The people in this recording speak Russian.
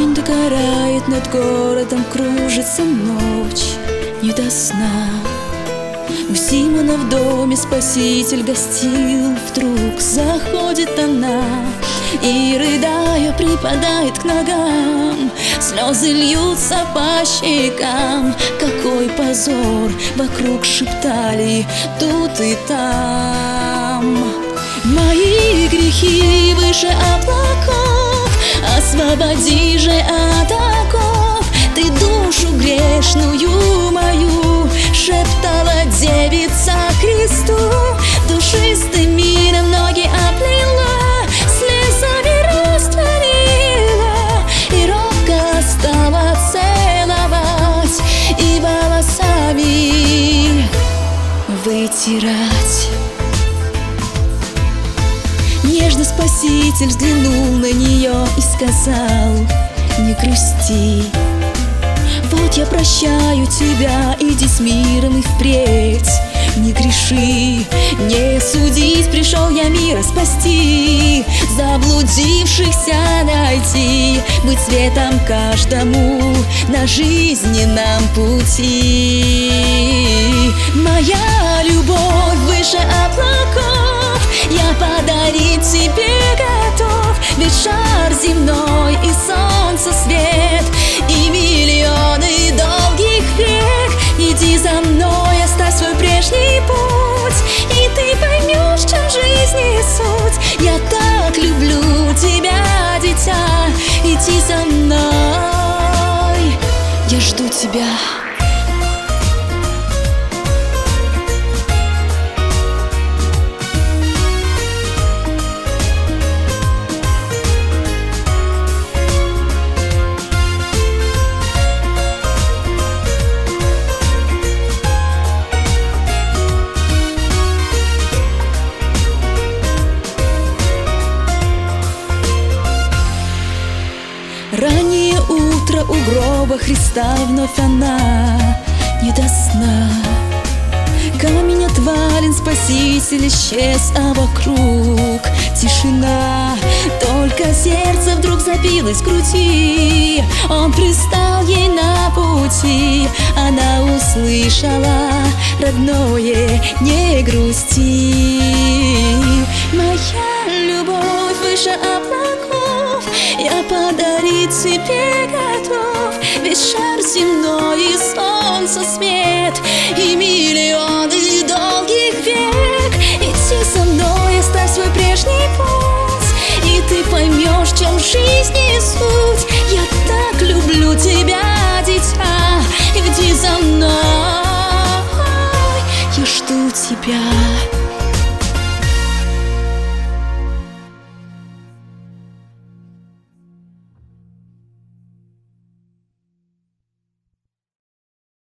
День догорает, над городом кружится ночь, не до сна. У Симона в доме Спаситель гостил, вдруг заходит она и, рыдая, припадает к ногам. Слезы льются по щекам. Какой позор, вокруг шептали тут и там. Мои грехи выше облаков, освободи же от оков. Ты душу грешную мою шептала девица Христу. Душистым миром ноги оплела, слезами растворила, и робко стала целовать и волосами вытирать. Нежно Спаситель взглянул на нее и сказал: не грусти, вот я прощаю тебя, иди с миром и впредь не греши. Не судить пришел я мира спасти, заблудившихся найти, быть светом каждому на жизненном пути. Моя любовь выше облаков, я подарить тебе готов, ведь шар земной и солнце свет, и миллионы долгих век. Иди за мной, оставь свой прежний путь, и ты поймешь, в чем жизни суть. Я так люблю тебя, дитя, иди за мной, я жду тебя. Раннее утро у гроба Христа, вновь она не до сна. Камень отвален, Спаситель исчез, а вокруг тишина. Только сердце вдруг забилось в груди, он пристал ей на пути. Она услышала родное: не грусти. Моя любовь выше облаков, я подарить тебе готов, ведь шар земной и солнце свет, и миллионы долгих век. Иди со мной, оставь свой прежний путь, и ты поймешь, в чем жизни суть. Я так люблю тебя, дитя, иди за мной, я жду тебя.